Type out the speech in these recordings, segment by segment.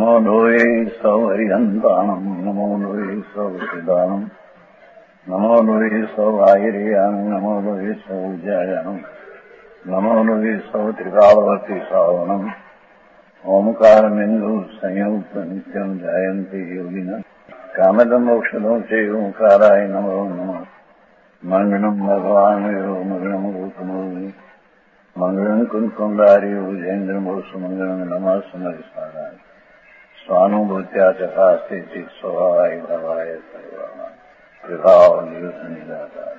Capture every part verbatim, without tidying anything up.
नमो लोये सौहरिहन्ताणम् नमो लोये सौहृदानम् नमो लोये सौभागिर्यानम् नमो लोये सौजायानम् नमो लोये सौत्रिकावती सावनम् ओंकारमिन्दु संयुक्त नित्यम् जायन्ति योगिनः कामदम् मोक्षदम् च ओंकाराय नमो नमः मङ्गलम् भगवान् यो मङ्गलम् रूपमोहि मङ्गलम् कुन्कुण्डारि भुजेन्द्रमोसु मङ्गलम् नमः समरिसाराय स्वानुभूत्या चकास्ते चित् स्वभावाय भवाय प्रभाव निदाता।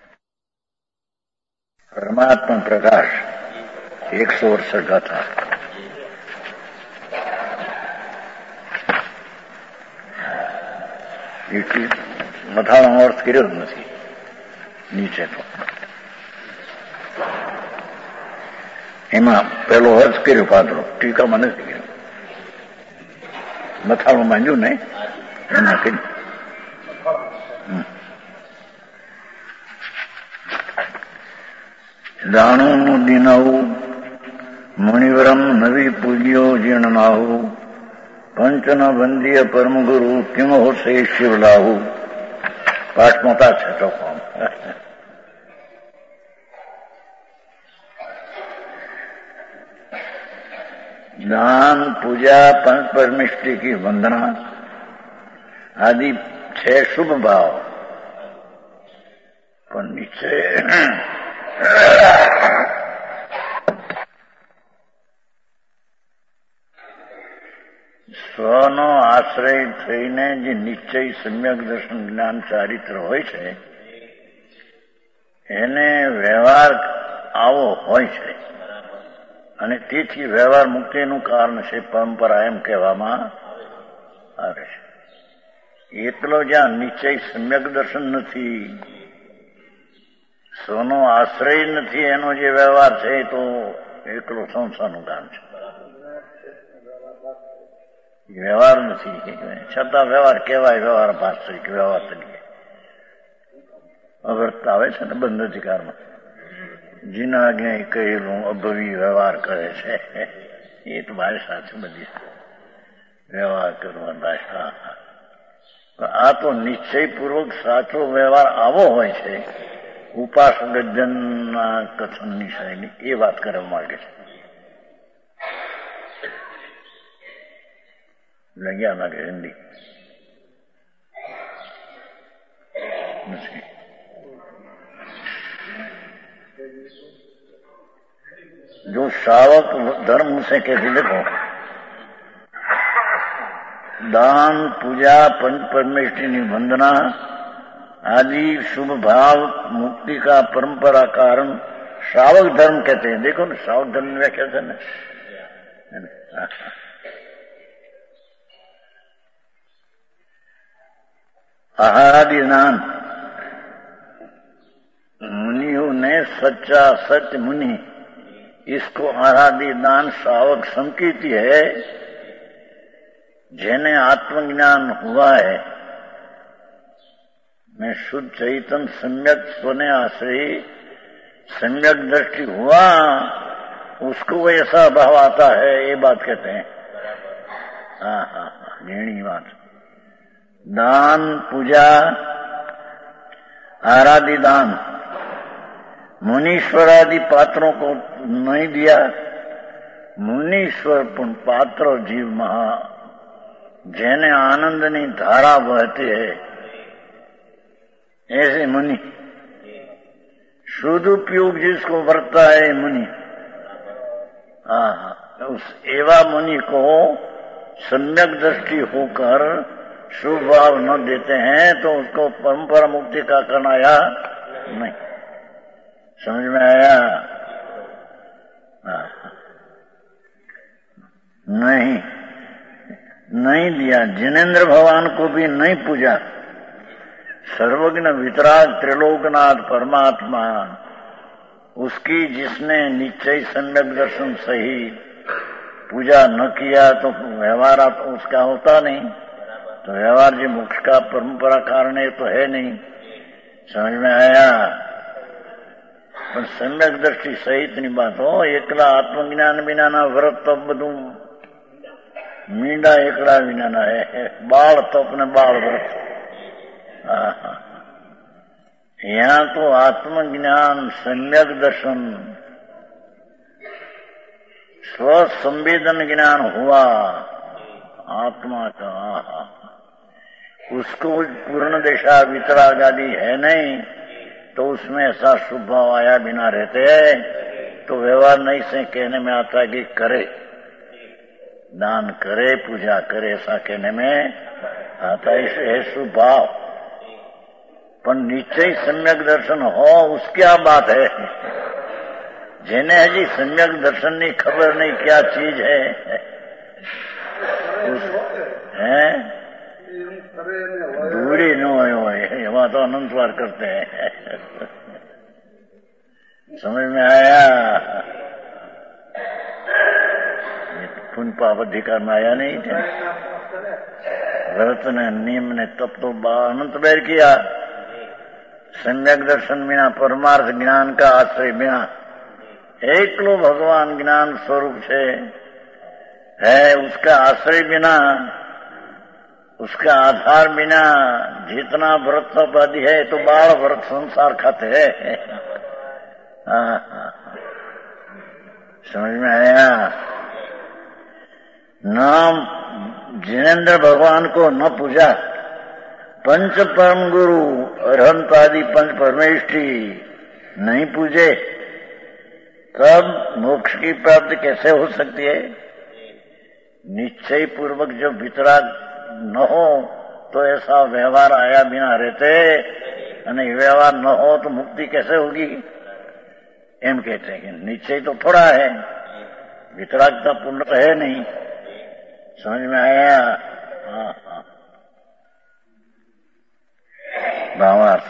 परमात्मा प्रकाश एक सौ अड़सठ गाथा। मथाનો અર્થ કર્યો જ નથી નીચેનો. એમાં પેલો અર્થ કર્યો પાત્રો ટીકામાં નથી કર્યો. મથાળું માંડ્યું ને એમાં કર્યું. દાણુનું દિનાવું મુનિવરમ નવી પૂજ્યો જીર્ણનાહુ પંચન બંદીય પરમ ગુરુ કિમો સે શિવલાહુ. પાઠમતા છે તો કોમ दान पूजा पंच परमिष्टि की वंदना आदि छह शुभ भाव पर नीचे સ્વનો આશ્રય થઈને જે નિશ્ચય સમ્યક દર્શન જ્ઞાન ચારિત્ર હોય છે એને વ્યવહાર આવો હોય છે અને તેથી વ્યવહાર મુક્તિનું કારણ છે પરંપરા એમ કહેવામાં આવે છે. એટલો જ્યાં નિશ્ચય સમ્યક દર્શન નથી, સ્વનો આશ્રય નથી, એનો જે વ્યવહાર છે તો એકલો સંસારનું કામ છે. વ્યવહાર નથી છતાં વ્યવહાર કહેવાય. વ્યવહાર વાસ્તવિક વ્યવહાર તરીકે અવર્ત આવે છે ને બંધ અધિકારમાં જીના જ્ઞાય કહેલું અભવી વ્યવહાર કરે છે એ તો ભાષા છે બધી વ્યવહાર કરવા ભાષા. આ તો નિશ્ચયપૂર્વક સાચો વ્યવહાર આવો હોય છે ઉપાસક જનના કથનની શૈલી એ વાત કરવા માંગે છે. લગ્યા લાગે હિન્દી નથી. जो श्रावक धर्म से कहते देखो दान पूजा पंच परमेष्टि वंदना आदि शुभ भाव मुक्ति का परंपरा कारण श्रावक धर्म कहते हैं. देखो ना श्रावक धर्म में क्या कहते हैं. आहारादि दान मुनियों ने सच्चा सत्य मुनि इसको आराधि दान श्रावक संकीर्ति है. जेने आत्मज्ञान हुआ है मैं शुद्ध चैतन्य सम्यक स्वने आश्रय सम्यक दृष्टि हुआ उसको ऐसा भाव आता है ये बात कहते हैं. हाँ हाँ घृणी बात. दान पूजा आराधि दान मुनीश्वर आदि पात्रों को नहीं दिया. मुनीश्वर पण पात्र जीव महा जेने आनंदनी धारा बहती है ऐसे मुनि. शुद्ध उपयोग जिसको बरतता है मुनि. हाँ उस एवा मुनि को सम्यक दृष्टि होकर शुभ भाव न देते हैं तो उसको परंपरा मुक्ति का करना या नहीं. समझ में आया. नहीं नहीं दिया. जिनेन्द्र भगवान को भी नहीं पूजा. सर्वज्ञ वितराग त्रिलोकनाथ परमात्मा उसकी जिसने निश्चय सम्यक दर्शन सही पूजा न किया तो व्यवहार उसका होता नहीं. तो व्यवहार जी मोक्ष का परंपरा कारण है तो है नहीं. समझ में आया. પણ સમ્યક દ્રષ્ટિ સહિતની વાત હો. એકલા આત્મજ્ઞાન વિનાના વ્રત તો બધું मींडा एकड़ा विना न है, बाल तो अपने बाल व्रत। यहाँ तो आत्मज्ञान, सम्यक दर्शन, स्व संवेदन ज्ञान हुआ आत्मा का, उसको पूर्ण दिशा वितराग आदि है नहीं, तो उसमें ऐसा शुभ भाव आया बिना रहते तो व्यवहार नहीं से कहने में आता कि करे, दान करे, पूजा करे, ऐसा कहने में आता है शुभ भाव। पर निश्चय सम्यक दर्शन हो उसकी क्या बात है। જેને હજી સમ્યક દર્શનની ખબર નહીં ક્યાં ચીજ है, है? दूरी न हो एवा तो अनंतवार करते हैं। समझ में आया? पुण्य पाप अधिकार में आया नहीं थे। व्रत ने, नियम ने, तप तो अनंत बैर किया। सम्यक दर्शन बिना, परमार्थ ज्ञान का आश्रय बिना, एकलो भगवान ज्ञान स्वरूप से है, उसका आश्रय बिना, उसका आधार बिना जितना व्रत आदि है तो बाल व्रत संसार खाते है। समझ में आया? नाम जिनेन्द्र भगवान को न पूजा, पंच परम गुरु अरहंत आदि पंच परमेष्ठी नहीं पूजे, तब मोक्ष की प्राप्ति कैसे हो सकती है? निश्चय पूर्वक जब वितराग न हो तो ऐसा व्यवहार आया बिना रहते, અને व्यवहार न हो तो मुक्ति कैसे होगी? एम कहते हैं कि निश्चय तो थोड़ा है, वितरागता पूर्ण है नहीं। समझ में आया? हाँ हाँ। भावार्थ,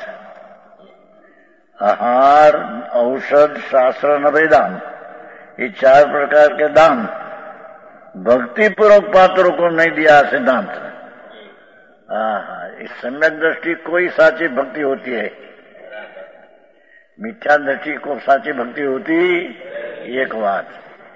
आहार, औषध, शास्त्र, नवेदान, ये चार प्रकार के दान भक्ति पूर्वक पात्रों को नहीं दिया सिद्धांत। हाँ, इस सम्यक दृष्टि कोई साची भक्ति होती है, मिथ्या दृष्टि को साची भक्ति होती एक बात।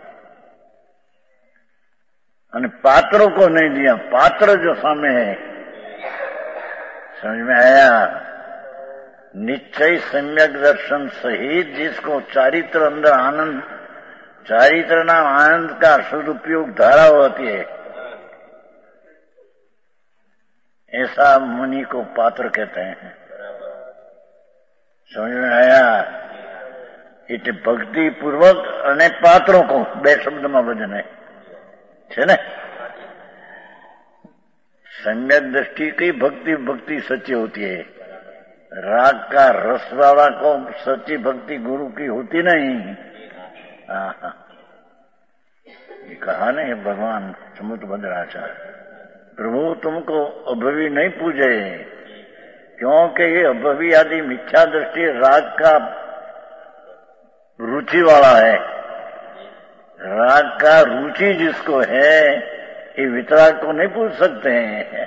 અને पात्रों को नहीं दिया, पात्र जो सामने है। समझ में आया? निश्चय सम्यक दर्शन सहित जिसको चारित्र अंदर आनंद, चारित्र नाम आनंद का सदुपयोग धारा होती है, ऐसा मुनि को पात्र कहते हैं। समझ में आया? એટલે ભક્તિ પૂર્વક અને પાત્રો को બે શબ્દમાં વજન છે ને। सम्यक दृष्टि की भक्ति भक्ति सच्ची होती है, राग का रस वाला को सच्ची भक्ति गुरु की होती नहीं। ये कहा नहीं भगवान समुद्र भद्राचार्य, प्रभु तुमको अभवी नहीं पूजे, क्योंकि ये अभवी आदि मिथ्या दृष्टि राग का रुचि वाला है। राग का रुचि जिसको है ये वितराग को नहीं पूछ सकते हैं।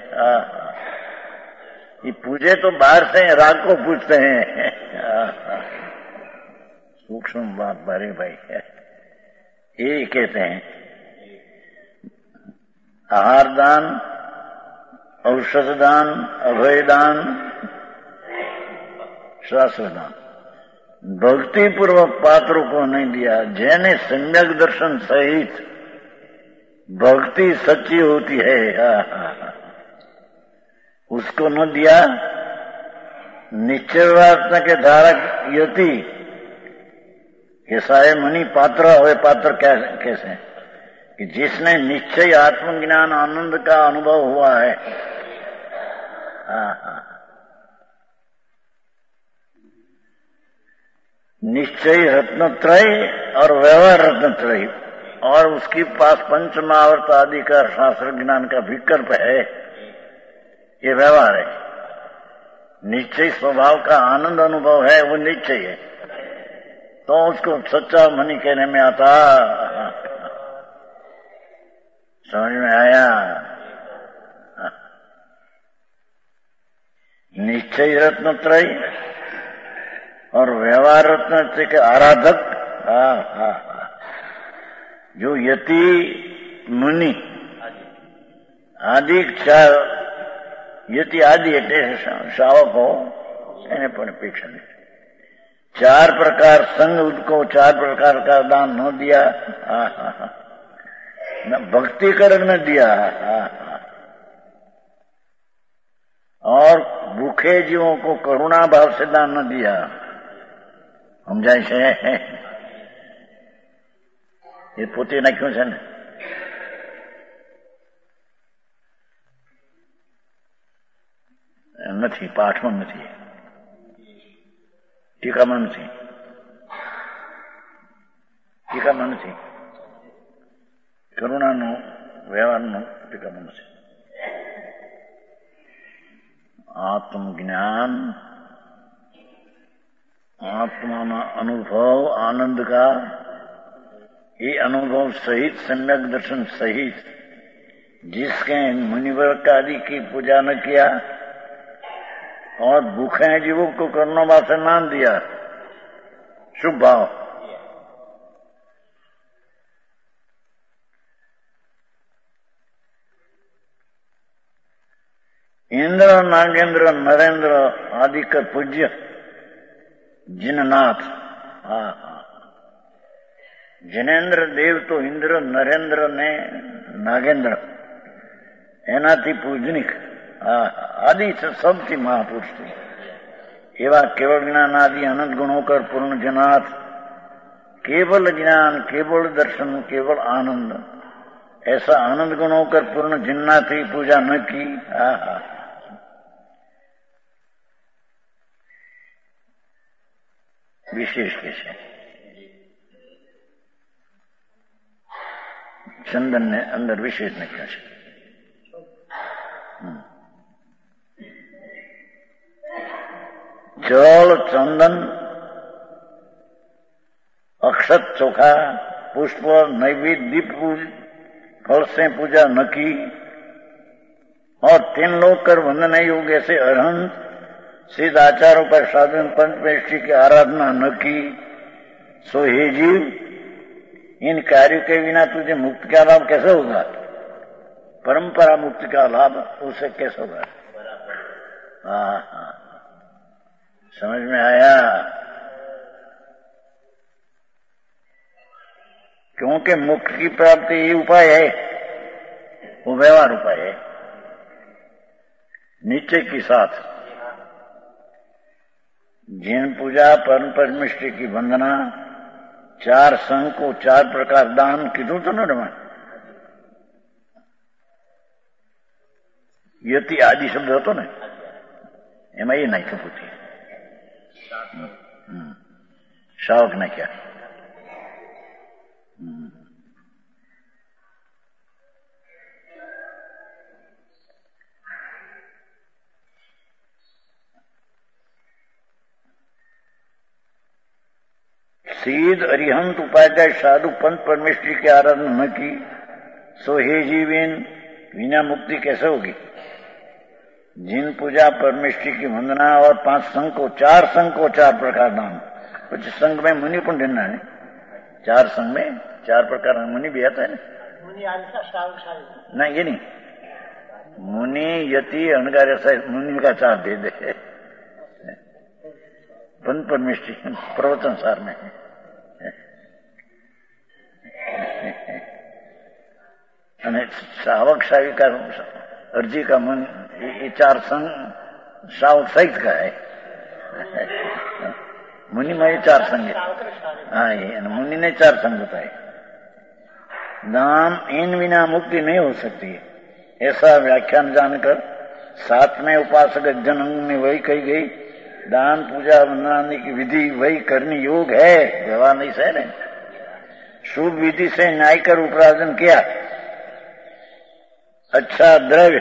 ये पूजे तो बाहर से राग को पूछते हैं। सूक्ष्म बात बारे भाई है, ये कहते हैं आहार दान, औषध दान, अभय दान, शास्त्र दान भक्ति पूर्वक पात्रों को नहीं दिया। जैने सम्यक दर्शन सहित भक्ति सच्ची होती है, उसको न दिया। निश्चयवार्ता के धारक यति कैसा है मुनि पात्र हुए? पात्र कैसे? कि जिसने निश्चय आत्मज्ञान आनंद का अनुभव हुआ है। हाँ हाँ, निश्चय रत्नत्रय और व्यवहार रत्नत्रय, और उसके पास पंचमावर्त आदि का शास्त्र ज्ञान का विकल्प है, ये व्यवहार है। निश्चय स्वभाव का आनंद अनुभव है, वो निश्चय है, तो उसको सच्चा मनी कहने में आता। समझ में आया? निश्चय रत्नत्रय और व्यवहार रत्न के आराधक। हाँ हाँ, जो यति मुनि આદિ ચાર યતિ આદિ એટલે શાવકો એને પણ અપેક્ષા नहीं। चार प्रकार संग उनको चार प्रकार का दान न दिया, न भक्ति कर न दिया, और भूखे जीवों को करुणा भाव से दान न दिया। समझाय છે એ પોતે નાખ્યું છે ને। નથી, પાઠમાં નથી, ટીકામાં નથી, ટીકામાં નથી, કરુણાનો વ્યવહારનો ટીકામાં નથી। आत्मज्ञान, आत्मा में अनुभव आनंद का, ये अनुभव सहित सम्यक दर्शन सहित जिसके मुनिवर्ग आदि की पूजा न किया और भूखे जीवों को करुणा भाव से नाम दिया, शुभ भाव। इंद्र नागेंद्र नरेंद्र आदि का पूज्य जिननाथ, हाँ हाँ, जिनेन्द्र देव तो इंद्र नरेंद्र ने नागेंद्र एनाथी पूजनिक, हाँ आदि से सबथी महापुरुष थी। एवं केवल ज्ञान आदि अनंत गुणों कर पूर्ण जनाथ, केवल ज्ञान, केवल दर्शन, केवल आनंद, ऐसा आनंद गुणों कर पूर्ण जिन्ना थी पूजा न की। हाँ हाँ, विशेष कैसे चंदन ने अंदर विशेष ने क्या है। जल चंदन अक्षत चोखा पुष्प नैवेद्य दीप फल से पूजा न की और तीन लोग कर वंदन योग ऐसे अरहंत सिद्ध आचारों पर साधन पंचमेष्टि की आराधना न की, सो हे जीव इन कार्यों के बिना तुझे मुक्ति का लाभ कैसे होगा? परंपरा मुक्ति का लाभ उसे कैसे होगा? हाँ हाँ, समझ में आया? क्योंकि मुक्ति की प्राप्ति ये उपाय है, वो व्यवहार उपाय है निश्चय के साथ। जिन पूजा परम परमेष्टि की वंदना, चार संघ को चार प्रकार दान कीधું તો ને રમણ યતિ આદિ શબ્દ હતો ને એમાં એ નાખ્યું પૂછી શાવક નાખ્યા। सीध अरिहंत उपाध्याय साधु पंत परमेश्वरी की आराधना न की, सो हे जीवीन बिना मुक्ति कैसे होगी? जिन पूजा परमेश्वरी की वंदना और पांच संघ को चार संघ को चार प्रकार दान, कुछ संघ में मुनि पण देना है, चार संघ में चार प्रकार मुनि भी आता है ना, मुनि ना ये नहीं, मुनि यति अणगार मुनि का चार दे दे पंत परमेश्वरी प्रवचन सार में शावक शावी का अर्जी का मन ये चार संघ शावक सहित का है। मुनि में ये चार संघ है, हाँ ये मुनि ने चार संघ बताए। नाम इन बिना मुक्ति नहीं हो सकती है, ऐसा व्याख्यान जानकर सातवें उपासक जन्म में वही कही गई। दान पूजा वंदना की विधि वही करनी योग है, व्यवहार नहीं सह रहे। शुभ विधि से न्याय कर उपार्जन किया, अच्छा द्रव्य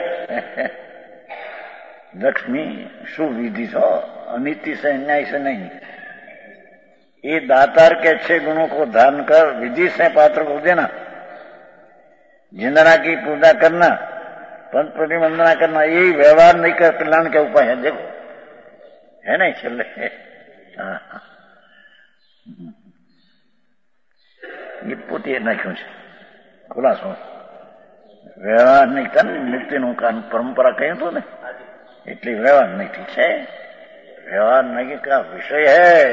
लक्ष्मी शुभ विधि से, अनीति से न्याय से नहीं। ये दातार के अच्छे गुणों को धारण कर विधि से पात्र को देना, जिंदना की पूजा करना, पंच प्रति वंदना करना, यही व्यवहार नहीं कर कल्याण के उपाय है। देखो है नहीं चल रहे, ये पोते ना क्यों खुलासो વ્યવહાર નહીં કરે ને મુક્તિનું કારણ પરંપરા કહ્યું હતું ને એટલી વ્યવહાર નહીં. ઠીક છે, व्यवहार नहीं का विषय है.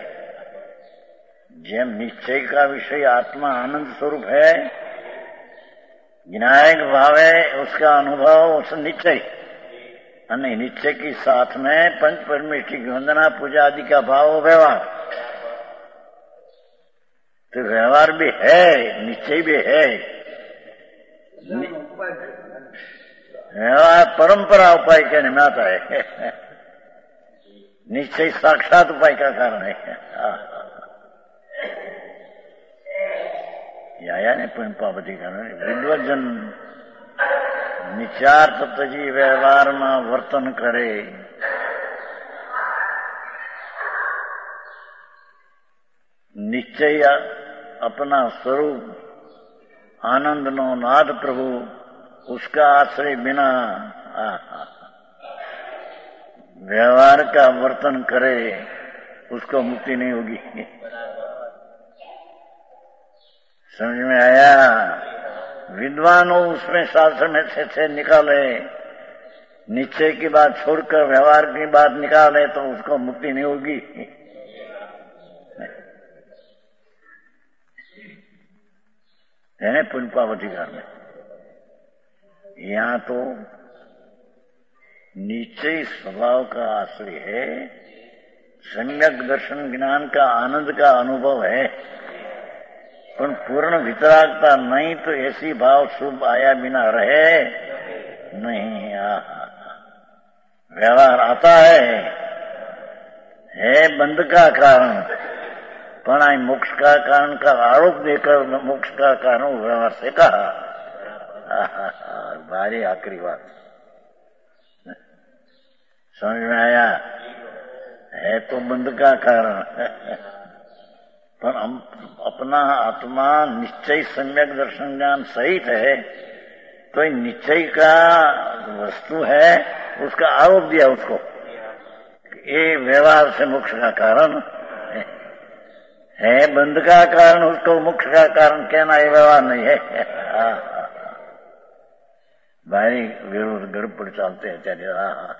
જેમ निश्चय का विषय आत्मा आनंद स्वरूप है, ज्ञायक भाव है उसका अनुभव उस निश्चय, અને निश्चय के साथ में पंच परमेष्टि की वंदना पूजा आदि का भाव व्यवहार. तो व्यवहार भी है, निश्चय भी है. व्यवहार परंपरा उपाय के निमित्त है, निश्चय साक्षात उपाय का कारण है. आया ने पुण्यपावती कारण विद्वजन निचार तत्वजी व्यवहार में वर्तन करे, निश्चय अपना स्वरूप आनंद नो नाद प्रभु उसका आश्रय बिना व्यवहार का वर्तन करे उसको मुक्ति नहीं होगी. समझ में आया? विद्वानों उसमें शास्त्र में से, से निकाले, निश्चय की बात छोड़कर व्यवहार की बात निकाले तो उसको मुक्ति नहीं होगी. है पुण्यपावती घर में यहाँ तो निश्चय स्वभाव का आश्रय है, सम्यक दर्शन ज्ञान का आनंद का अनुभव है, पर पूर्ण वितरागता नहीं तो ऐसी भाव शुभ आया बिना रहे नहीं. व्यवहार आता है है बंध का कारण, पण आई मोक्ष का कारण का आरोप देकर मोक्ष का कारण व्यवहार से कहा. भारी आखिरी बात समझ में आया? है तो बंध का कारण, पर हम अपना आत्मा निश्चय सम्यक दर्शन ज्ञान सहित है, तो निश्चय का वस्तु है उसका आरोप दिया उसको, ये व्यवहार से मोक्ष का कारण है, है बंध का कारण, उसको मोक्ष का कारण कहना ये व्यवहार नहीं है. भारी विरोध गड़बड़ चालते हैं त्यारे.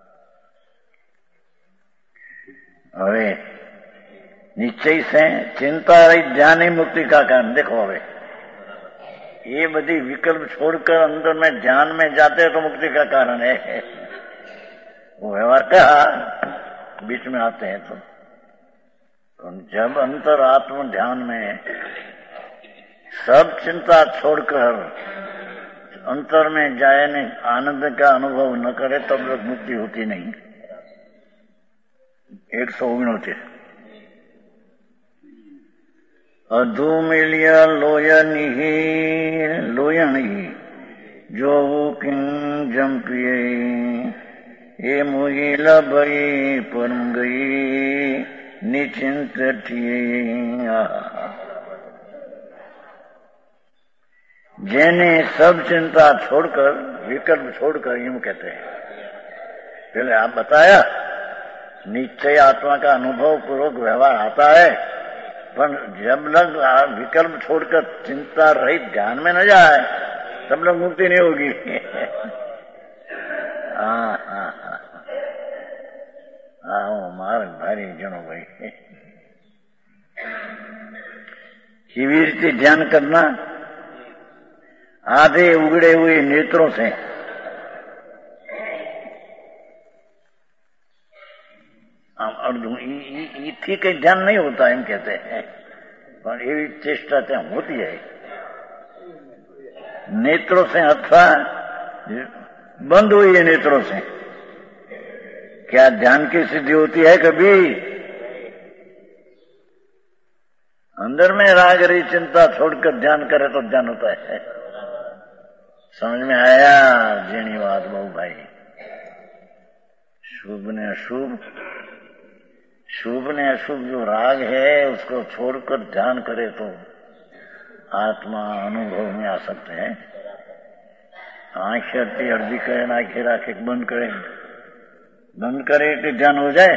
હવે निश्चय से चिंता रही ध्यान ही मुक्ति का कारण. देखो हवे ये बधी विकल्प छोड़कर अंदर में ध्यान में जाते तो मुक्ति का कारण है. वो व्यवहार कहा बीच में आते हैं तो, तो जब अंतर आत्म ध्यान में सब चिंता छोड़कर अंतर में जाए ने आनंद का अनुभव न करे तब तो मुक्ति होती नहीं. एक सौ ओगणोतेर अधुमिलिया लोयनी लोयणी जो किंग जम्पिए ये मुहिल भई परम गई निचिंत जेने सब चिंता छोड़कर विकल्प छोड़कर यूं कहते हैं. पहले आप बताया निश्चय आत्मा का अनुभव पूर्वक व्यवहार आता है, पर जब लग विकल्प छोड़कर चिंता रहित ध्यान में न जाए तब लोग मुक्ति नहीं होगी. हाँ हाँ हाँ हाँ मार्ग भारी जनो भाई. केवी रीते ध्यान करना? आधे उगड़े हुए नेत्रों से इथी के ध्यान नहीं होता एम कहते हैं, पर एवी चेष्टा ત્યાં होती है. नेत्रों से अथवा बंद हुई नेत्रों से क्या ध्यान की सिद्धि होती है? कभी अंदर में राग रही चिंता छोड़कर ध्यान करे तो ध्यान होता है. समझ में आया? जीणी बात बहु भाई. शुभ ने अशुभ, शुभ ने अशुभ जो राग है उसको छोड़कर ध्यान करे तो आत्मा अनुभव में आ सकते हैं. आंखें अड़ती अर्जी करे, आंखें राखे बंद करे, बंद करे कि ध्यान हो जाए.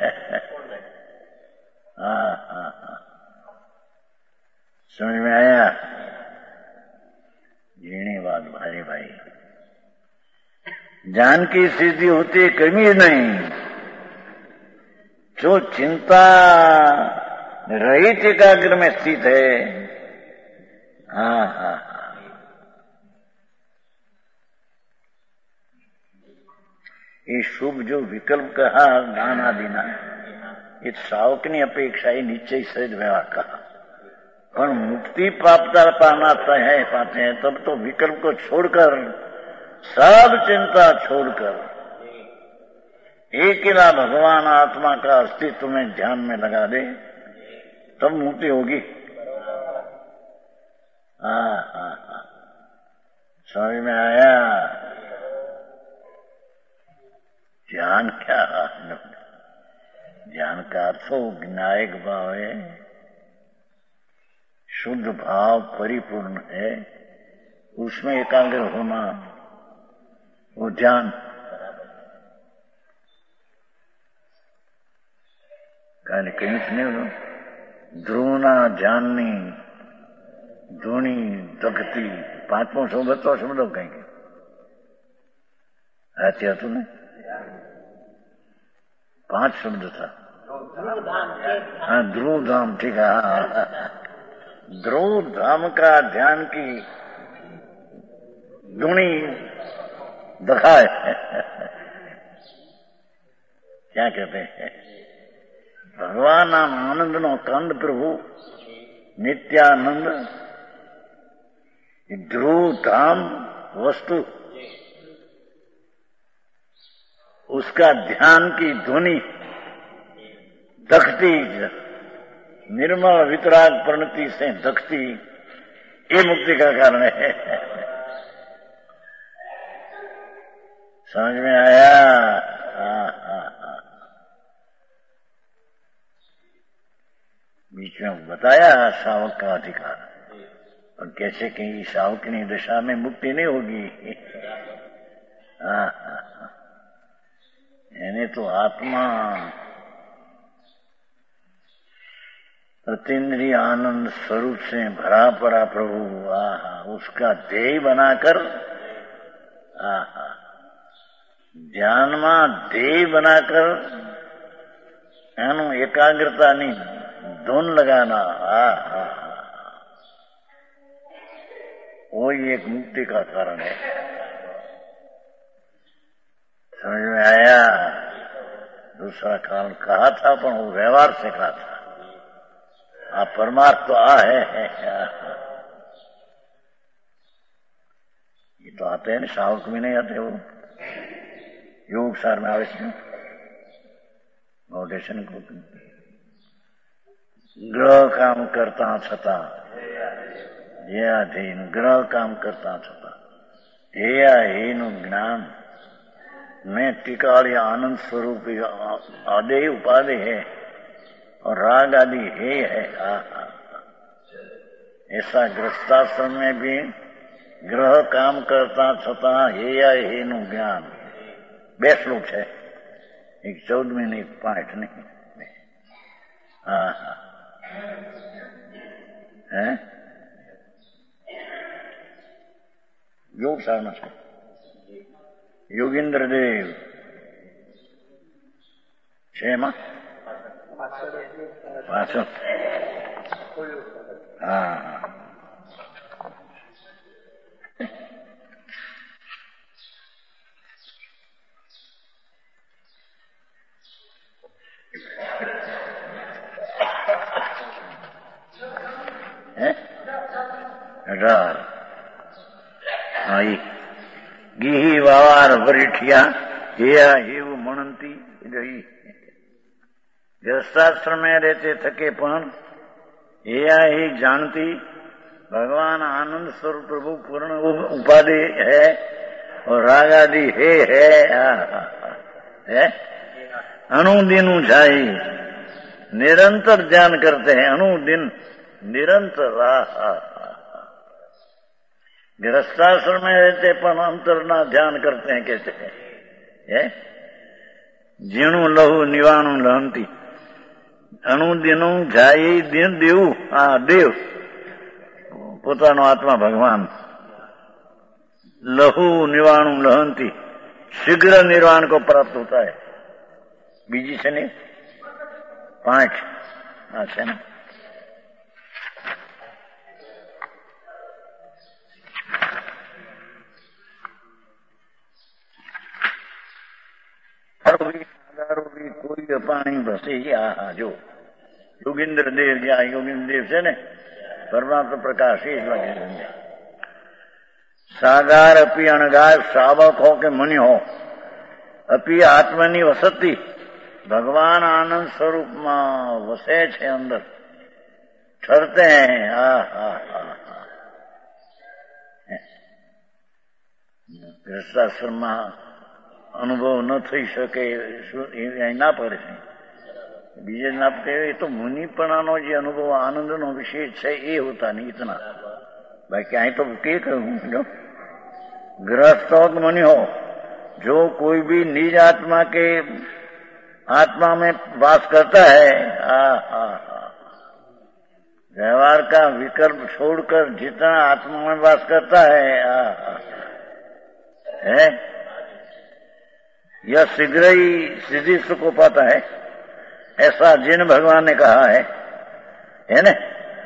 हाँ हाँ हाँ समझ में आया? जीणी बात. बात भाई भाई, ज्ञान की सिद्धि होती कमी नहीं, जो चिंता रहित एकाग्र में स्थित है। हाँ हाँ हाँ, ये शुभ जो विकल्प कहा दान आदि ना, ये सावकनी अपेक्षा ही निश्चय सहित व्यवहार कहा। पर मुक्ति प्राप्त पाना है पाते हैं तब तो विकल्प को छोड़कर, सब चिंता छोड़कर एक ही भगवान आत्मा का अस्तित्व में ध्यान में लगा दे, तब मुक्ति होगी। हाँ हाँ हाँ, समझ में आया? ध्यान क्या? ध्यान का अर्थ ज्ञायक भाव है, शुद्ध भाव परिपूर्ण है, उसमें एकाग्र होना, वो ध्यान। कहने कहीं सुने हो, ध्रुवना ध्यानी धुनी दखती, पांचों सौ बच्चों शब्दों कहेंगे। ऐसे तुमने पांच शब्द था। हाँ, ध्रुव धाम, ठीक है। हाँ, ध्रुव धाम का ध्यान की धुनी दखाए क्या कहते हैं? भगवान आनंद नो कंद प्रभु नित्यानंद, ध्रुव धाम वस्तु, उसका ध्यान की ध्वनि दखती, निर्मल वितराग प्रणति से दखती, ये मुक्ति का कारण है। समझ में आया? हाँ हाँ हाँ, बीच में बताया शावक का अधिकार, और कैसे कहीं शावकनी दशा में मुक्ति नहीं होगी। हाँ हाँ, यानी तो आत्मा अतीन्द्रिय आनंद स्वरूप से भरा पड़ा प्रभु, आहा, उसका ध्येय बनाकर, आहा, ध्यान में ध्येय बनाकर एनु एकाग्रता नहीं धुन लगाना, आहा, वही एक मुक्ति का कारण है। समझ में आया? दूसरा कारण कहा था, पर वो व्यवहार से कहा था। आप परमार्थ तो आ है, है, है। ये तो आते हैं ना, शावक भी नहीं आते, वो योग सार में आवे मोडेशन को ग्रह काम करता छता ये अधीन, ग्रह काम करता छता हे हीन ज्ञान में टिकाल या आनंद स्वरूप आदि उपाधि है और राग आदि हे है। ऐसा गृहस्थाश्रम में भी ग्रह काम करता छता हे या हेनु ज्ञान, બે શ્લોક છે, એક ચૌદમી ને એક પાંચ નહીં। હા હા, હે योग सारना છે। योगेंद्र देव છે એમાં પાછો। હા હા, અઢાર હા, ગીહી વાવાર વરીઠિયા હેયા હેવું મણંતી રહી। गृहस्थाश्रम में रहते थके पण हेया ही जानती भगवान आनंद स्वरूप प्रभु पूर्ण उपाधि है और राग आदि हे है, है? अनुदिन जाई निरंतर ध्यान करते हैं, अनुदिन निरंतर। गृहस्थाश्रम में रहते पण अंतर ना ध्यान करते हैं, कहते हैं जीणु लहु निवाणु लहंती અનુદિનું જાય દિન દેવું, આ દેવ પોતાનો આત્મા ભગવાન लहू निवाणु लहंती, शीघ्र निर्वाण को प्राप्त होता है। बीजी से नहीं, पांच अच्छा ना। भी कोई अपाणी बसे आ जो योगिंद्र देव या योगिंद्र देव से ने परमात्मा प्रकाश ही लगे। सागार अपी अणगार श्रावक हो के मुनि हो, अपी आत्मनी वसती, भगवान आनंद स्वरूप में वसे छे, अंदर ठरते हैं। हा हा हा हा गृहस्थाश्रम में अनुभव न थई शके ना पड़े छे। बीजे ना कहे तो मुनिपणानो जे अनुभव आनंदनो विशेष छे ए होता नहीं इतना। बाकी आई तो के कहूं, गृहस्थ हो कि मुनि हो, जो कोई भी निज आत्मा के आत्मा में वास करता है, आ, आ, आ, व्यवहार का विकल्प छोड़कर जितना आत्मा में वास करता है, आ, आ, है यह शीघ्र ही सिद्धि सुख को पाता है, ऐसा जिन भगवान ने कहा है, है न।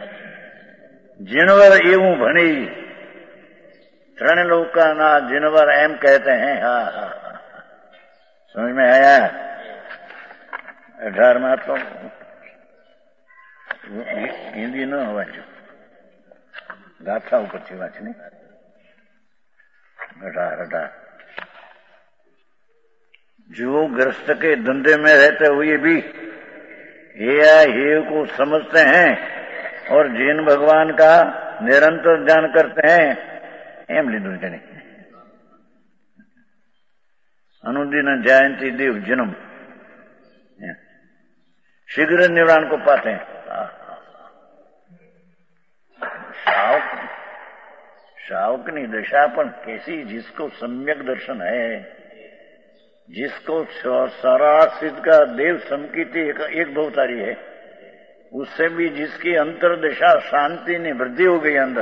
जिनवर एवं भणी त्रण लोक का ना जिनवर एम कहते हैं। हा हा हा समझ में आया। अठार में तो हिंदी न हो गाथा ऊपर थी वाच नहीं। अठार अठार जो ग्रस्त के धंधे में रहते हुए भी हे हे को समझते हैं और जिन भगवान का निरंतर ध्यान करते हैं, एम लीधु जने अनुदिन जयंती देव जन्म, शीघ्र निर्वाण को पाते हैं। शावक शावक की दशा पर कैसी, जिसको सम्यक दर्शन है, जिसको सारा सिद्ध का देव समकीति एक, एक भवतारी है, उससे भी जिसकी अंतरदशा शांति ने वृद्धि हो गई अंदर।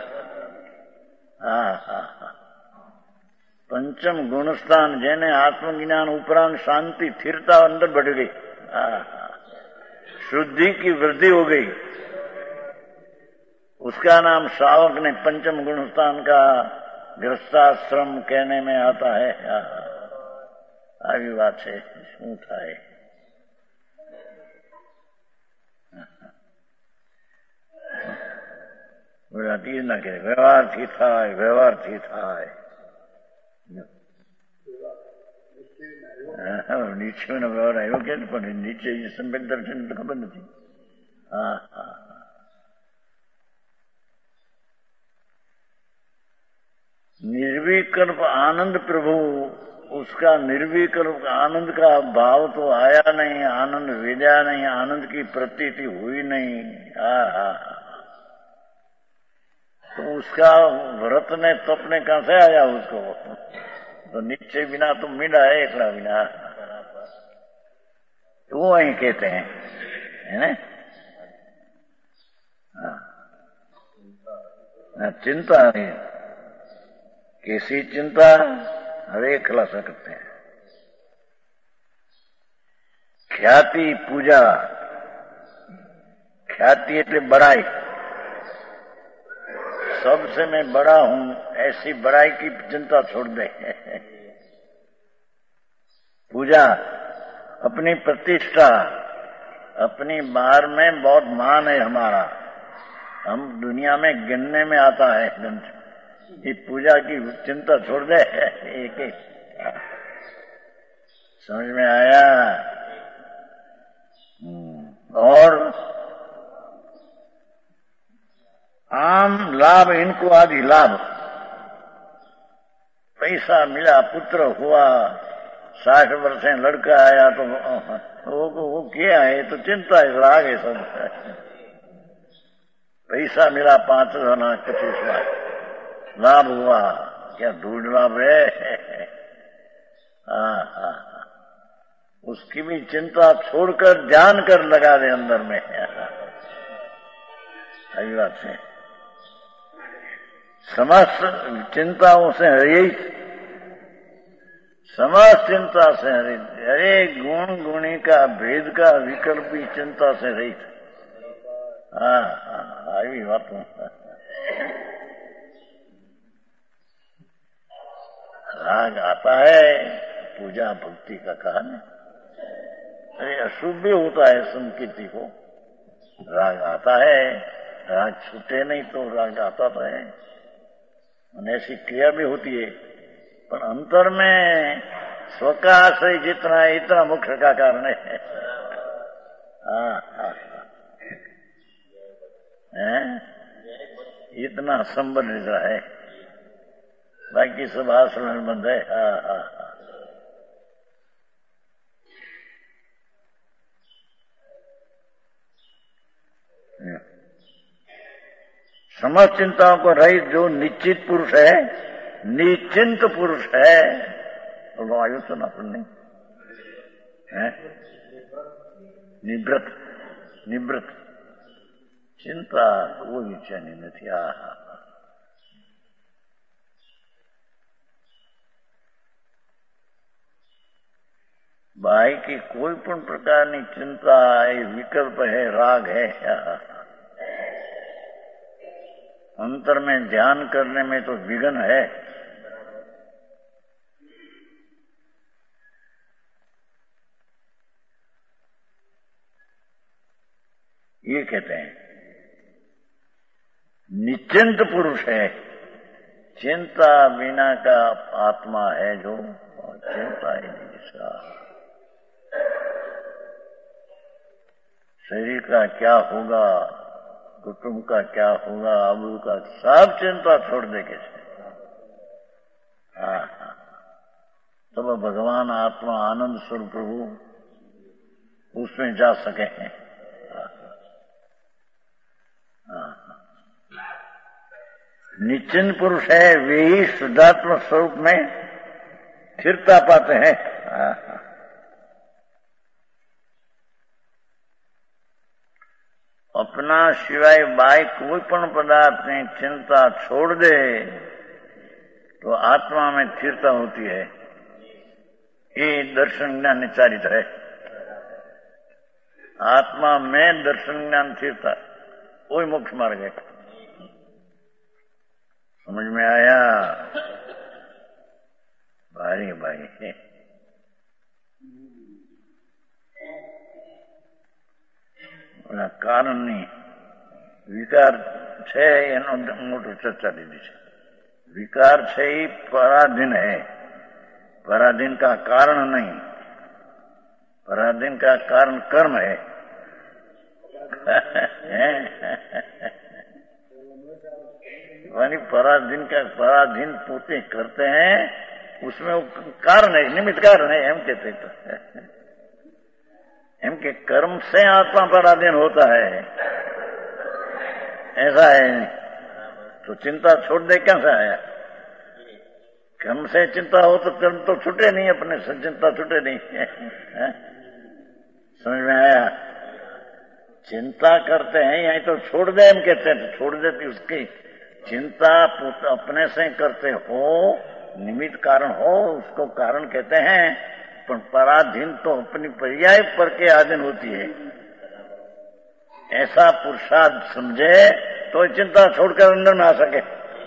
हाँ हाँ हाँ पंचम गुणस्थान जेने आत्मज्ञान उपरांत शांति स्थिरता अंदर बढ़ गई। हाँ हाँ शुद्धि की वृद्धि हो गई, उसका नाम श्रावक ने पंचम गुणस्थान का गृहस्थाश्रम कहने में आता है। આવી વાત છે, શું થાય? બોલાતી ના કે વ્યવહારથી થાય, વ્યવહારથી થાય। નીચેનો વ્યવહાર આવ્યો કે પણ નીચે સંવેદ દર્શન તો ખબર નથી। હા હા निर्विकल्प आनंद प्रभु, उसका निर्विकल्प आनंद का भाव तो आया नहीं, आनंद विद्या नहीं, आनंद की प्रतीति हुई नहीं। हा हा तो उसका व्रत ने तपने कहां से आया उसको? तो नीचे बिना तो मीडा है, एकड़ा बिना तो वो वही कहते हैं, है ना। चिंता नहीं, कैसी चिंता? हरे खुलासा करते हैं। ख्याति पूजा, ख्याति એટલે बड़ाई, सबसे मैं बड़ा हूं ऐसी बड़ाई की चिंता छोड़ दे। पूजा अपनी प्रतिष्ठा, अपनी बाहर में बहुत मान है हमारा, हम दुनिया में गिनने में आता है। ये पूजा की चिंता छोड़ दे। एक एक समझ में आया। और आम लाभ, इनको आदि लाभ, पैसा मिला, पुत्र हुआ, साठ वर्ष लड़का आया तो वो वो क्या है तो चिंता है, राग है सब। पैसा मिला पांच हजार पच्चीस लाख लाभ हुआ, क्या ढूंढ लाभ है। हाँ हाँ उसकी भी चिंता छोड़कर ध्यान कर लगा दे अंदर में। सही बात है। समस्त चिंताओं से रहित, समस्त चिंता से रहित, अरे गुण गुणी का भेद का विकल्प भी चिंता से रहित। हाँ हाँ आई बात राग आता है पूजा भक्ति का कारण। अरे अशुभ भी होता है संकीर्ति को, राग आता है, राग छूटे नहीं तो राग आता तो है, ऐसी क्रिया भी होती है, पर अंतर में स्व का आश्रय जितना है इतना मुख्य का कारण है। हाँ हाँ है इतना संबंधित है, बाकी सब आश्रम बंद है। हाँ हाँ हाँ समस्त चिंताओं को रहित जो निश्चित पुरुष है, निश्चिंत पुरुष है, और वो आयु तो ना सुननी है, निवृत्त निवृत्त चिंता कोई इच्छा नहीं थी। हा हा भाई की कोई पण प्रकारनी चिंता है, विकल्प है, राग है, अंतर में ध्यान करने में तो विघ्न है। ये कहते हैं निश्चिंत पुरुष है, चिंता बिना का आत्मा है जो, चिंता ही नहीं जिसका। शरीर का क्या होगा, कुटुंब का क्या होगा, आबू का, सब चिंता छोड़ दे के। हाँ हाँ तब तो भगवान आत्मा आनंद स्वरूप प्रभु उसमें जा सके हैं। निश्चिंत पुरुष है वे ही शुद्धात्म स्वरूप में स्थिरता पाते हैं। अपना सिवाय बाई कोई पण पदार्थ में चिंता छोड़ दे तो आत्मा में स्थिरता होती है। ये दर्शन ज्ञान निचारित है। आत्मा में दर्शन ज्ञान स्थिरता वही मोक्ष मार्ग है। समझ में आया? भारी भाई है। કારણ ની વિકાર છે એનો મોટો ચર્ચા લીધી છે। विकार છે એ पराधीन है, पराधीन का कारण नहीं, पराधीन का कारण कर्म है। यानी पराधीन का पराधीन पोते करते हैं, उसमें कारण है, निमित्त कारण है, हम कहते तो एम के कर्म से आत्मा पराधीन होता है, ऐसा है। तो चिंता छोड़ दे कैसे आया? कर्म से चिंता हो तो कर्म तो छूटे नहीं, अपने से चिंता छूटे नहीं। है? समझ में आया? चिंता करते हैं यही तो छोड़ दे, हम कहते हैं तो छोड़ देती। उसकी चिंता अपने से करते हो, निमित्त कारण हो, उसको कारण कहते हैं। पर पराधीन तो अपनी पर्याय पर के अधीन होती है। ऐसा पुरुषार्थ समझे तो चिंता छोड़कर अंदर में आ सके।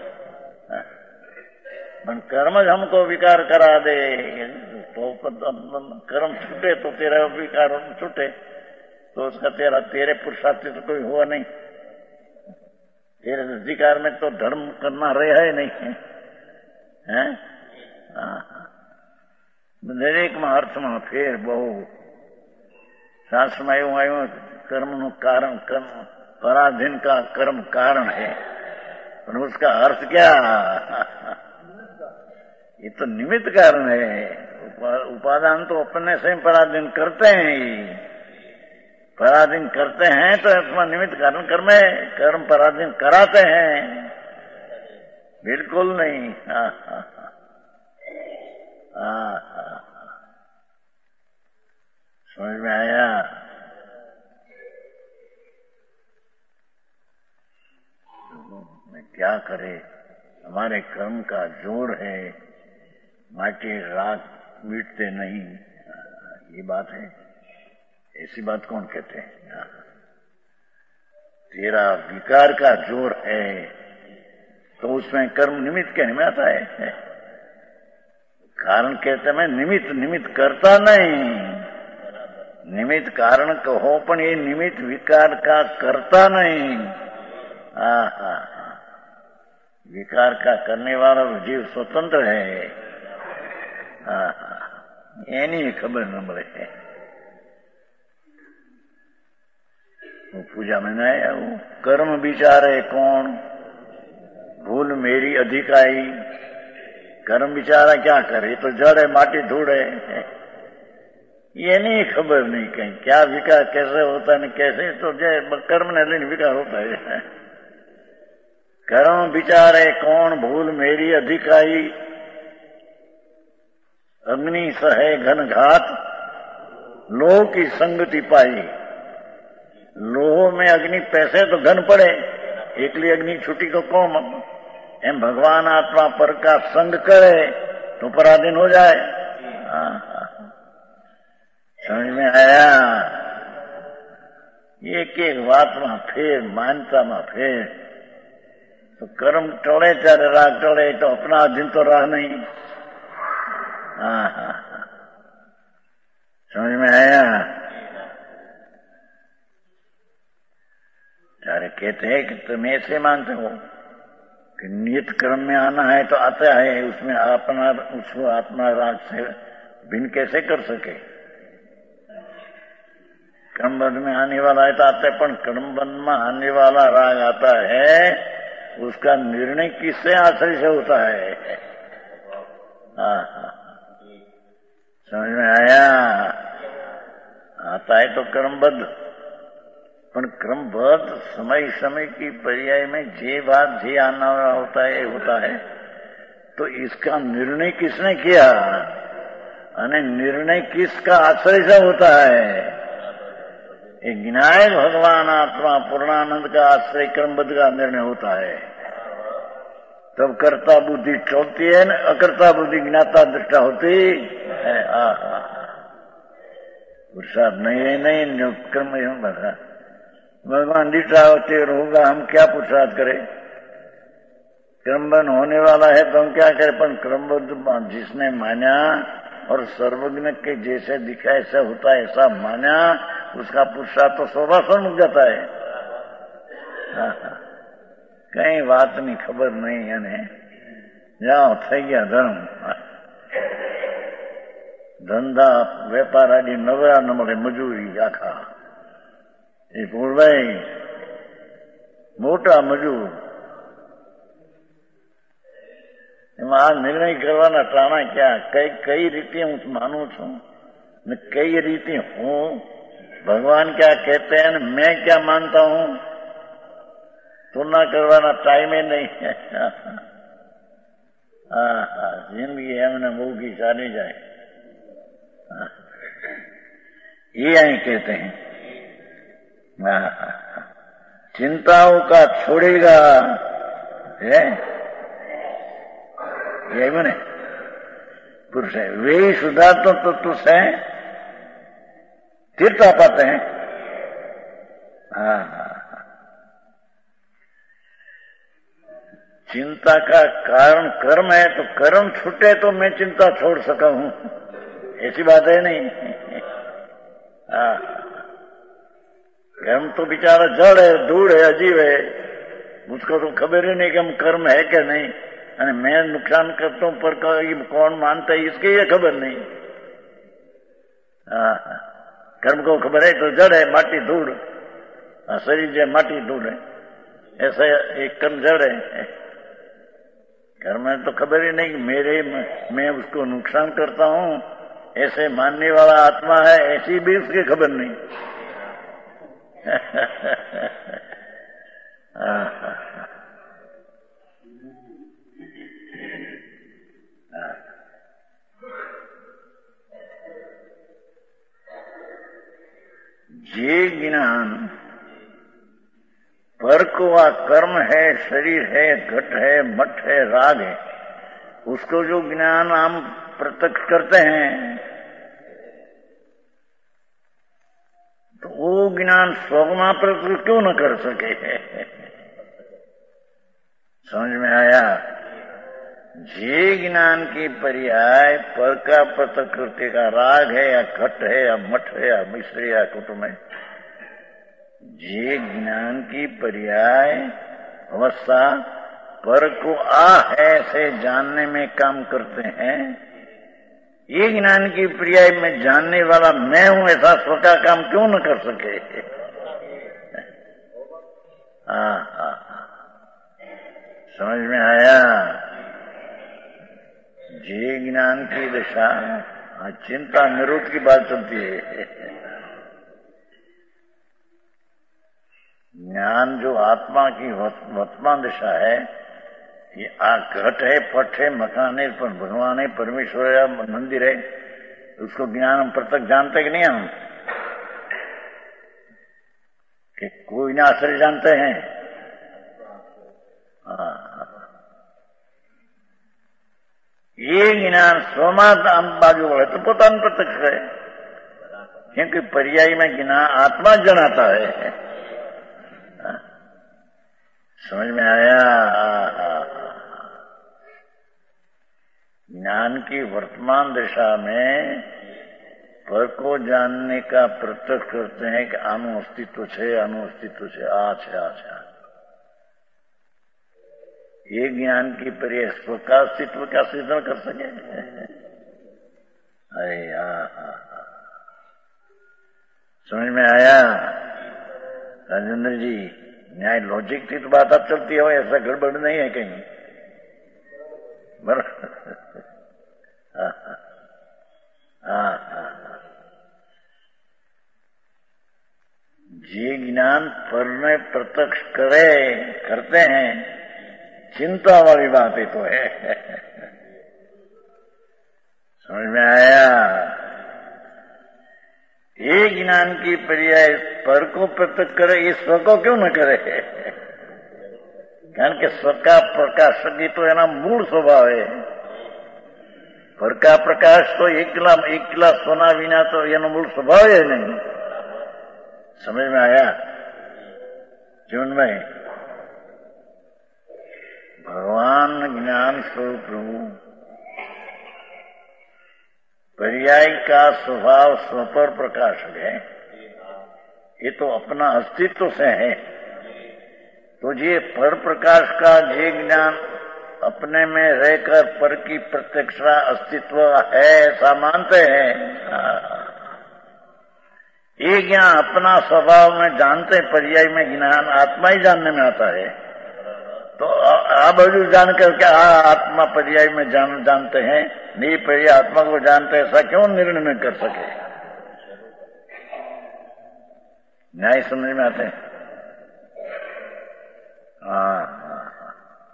पर कर्म हमको विकार करा दे तो कर्म छूटे तो तेरा विकार छूटे तो उसका तेरा तेरे पुरुषार्थ तो कोई हुआ नहीं। तेरे अधिकार में तो धर्म करना रहा ही नहीं है। दरेक में अर्थમાં ફેર બહુ शास्त्र में आयु आयु कर्म नु कारण कर्म पराधीन का कर्म कारण है, पर उसका अर्थ क्या? ये तो निमित्त कारण है। उपादान तो अपने से पराधीन करते हैं, पराधीन करते हैं तो अपना निमित्त कारण कर्म है। कर्म पराधीन कराते हैं बिल्कुल नहीं। हाँ हाँ हाँ हाँ समझ में आया? मैं क्या करे? हमारे कर्म का जोर है, माटी राग मिटते नहीं, ये बात है। ऐसी बात कौन कहते हैं? तेरा विकार का जोर है तो उसमें कर्म निमित्त क्या निमित्त आता है? कारण कहते मैं निमित्त निमित्त करता नहीं, निमित्त कारण कहो पण ये निमित्त विकार का करता नहीं। हा हा विकार का करने वाला जीव स्वतंत्र है। हा हा एनी खबर न મળે। वो पूजा में नहीं आया, वो कर्म विचारे कौन, भूल मेरी अधिक आई। कर्म विचारा क्या करे, तो जड़ है, माटी धूड़ है, ये नहीं खबर नहीं कहीं क्या विकार कैसे होता है, कैसे तो जय कर्म ने लेने विकार होता है। कर्म विचारे कौन, भूल मेरी अधिक आई। अग्नि सहे घन घात, लोह की संगति पाई। लोह में अग्नि पैसे तो घन पड़े, एकली अग्नि छुट्टी को कौन, एम भगवान आत्मा पर का संग करे तो पराधीन हो जाए। समझ में आया? एक एक बात में फेर, मान्यता में फेर। तो कर्म टोले चाहे राग टोले तो अपना अधीन तो राह नहीं। हाँ हाँ समझ में आया? सारे कहते हैं कि तुम ऐसे मानते हो कि नियत कर्म में आना है तो आता है, उसमें अपना उसको आत्मा राग से भिन्न कैसे कर सके? कर्मबंध में आने वाला है तो आता है, पर कर्मबंध में आने वाला राग आता है, उसका निर्णय किससे आश्रय से होता है? हाँ हाँ समझ में आया? आता है तो कर्मबद्ध, पर क्रमबद्ध समय समय की पर्याय में जे बात जे आना होता है होता है। तो इसका निर्णय किसने किया, अने निर्णय किसका आश्रय से होता है? एक विनायक भगवान आत्मा पूर्णानंद का आश्रय क्रमबद्ध का निर्णय होता है। तब कर्ता बुद्धि चलती है न, अकर्ता बुद्धि ज्ञाता दृष्टा होती है। पुरुषार्थ नहीं है, नहीं कर्म बता भगवान दिशा होते होगा, हम क्या पुरुषार्थ करें? क्रमबद्ध होने वाला है तो हम क्या करें? पर क्रमबद्ध जिसने माना और सर्वज्ञ के जैसे दिखा ऐसा होता है ऐसा माना, उसका पुरुषार्थ तो सौभाषण मुक जाता है। हाँ हाँ कई बात नहीं खबर नहीं है। जाओ થઈ ગયા ધર્મ, ધંધા વેપાર આદિ નવરા ન મળે, મજૂરી આખા એ પૂરભાઈ મોટા મજૂર એમાં આ નિર્ણય કરવાના ટાણા ક્યાં, કઈ કઈ રીતે હું માનું છું ને કઈ રીતે હું भगवान क्या कहते हैं मैं क्या मानता हूं, तुलना करवाना टाइम ही नहीं है। हाँ हाँ जिंदगी हमने मुंह की चाली जाए, ये यही कहते हैं। हाँ हाँ चिंताओं का छोड़ेगा है यही बने पुरुष है, वे ही सुधार तो तुझ है तीर्थ पाते हैं। हाँ हाँ चिंता का कारण कर्म है, तो कर्म छूटे तो मैं चिंता छोड़ सका हूं, ऐसी बात है नहीं। हाँ कर्म तो बेचारा जड़ है, धूड़ है, अजीब है, मुझको तो खबर ही नहीं कि हम कर्म है क्या नहीं, अरे मैं नुकसान करता हूं पर कौन मानता है इसकी ये खबर नहीं। हाँ कर्म को खबर है तो जड़ है, माटी धूड़, शरीर जो माटी धूड़ है, ऐसा एक कर्म जड़ है। कर्म में तो खबर ही नहीं कि मेरे मैं उसको नुकसान करता हूं, ऐसे मानने वाला आत्मा है, ऐसी भी उसकी खबर नहीं। जे ज्ञान पर को आ कर्म है, शरीर है, घट है, मठ है, राग है, उसको जो ज्ञान हम प्रत्यक्ष करते हैं तो वो ज्ञान स्वगुणा प्रत्यक्ष क्यों न कर सके? समझ में आया? जे ज्ञान की पर्याय पर का प्रकृति का राग है या घट है या मठ है या मिश्र या कुटुंब है, जे ज्ञान की पर्याय अवस्था पर को आ है से जानने में काम करते हैं, ये ज्ञान की पर्याय में जानने वाला मैं हूं ऐसा स्व का काम क्यों न कर सके? हाँ हाँ, समझ में आया? जे ज्ञान की दशा, चिंता निरोध की बात चलती है। ज्ञान जो आत्मा की वर्तमान दिशा है, ये आ घट है, पट है, मकान है, पर भगवान है, परमेश्वर है, मंदिर है, उसको ज्ञान हम प्रत्यक्ष जानते कि नहीं? हम कि कोई ना आश्रय जानते हैं? हाँ, ये ज्ञान स्वमात बाजू है तो पोता प्रत्यक्ष है, क्योंकि पर्याय में ज्ञान आत्मा जनाता है। समझ में आया? ज्ञान की वर्तमान दिशा में पर को जानने का प्रत्यक्ष करते हैं कि आनु अस्तित्व छे, अनु अस्तित्व छे, आ छे, आ छे। ये ज्ञान की पर्याय स्व का अस्तित्व का सिद्धन कर सके? अरे हाँ, समझ में आया राजेंद्र जी? न्याय लॉजिक की तो बात अब चलती है, ऐसा गड़बड़ नहीं है कहीं, बराबर? हाँ हाँ हाँ, जे ज्ञान पर में प्रत्यक्ष करे करते हैं, चिंता वाली बात ही तो है। समझ में आया? ये ज्ञान की पर्याय पर को प्रत्यक्ष करे, ये स्व को क्यों न करे? कारण के स्व का प्रकाश की तो है ना मूल स्वभाव है। पर का प्रकाश तो एक किला एक किला सोना विना तो ये मूल स्वभाव है नहीं। समझ में आया? जीवन में भगवान ज्ञान स्वरूप प्रभु पर्याय का स्वभाव स्वपर प्रकाशक है, ये तो अपना अस्तित्व से है। तो ये पर प्रकाश का ये ज्ञान अपने में रहकर पर की प्रत्यक्षता अस्तित्व है ऐसा मानते हैं। ये ज्ञान अपना स्वभाव में जानते, पर्याय में ज्ञान आत्मा ही जानने में आता है। तो आप जानकर क्या आत्मा पर्याय में जान जानते हैं, नहीं पर्याय आत्मा को जानते, ऐसा क्यों निर्णय कर सके? न्याय समझ में आते हैं? हाँ हाँ,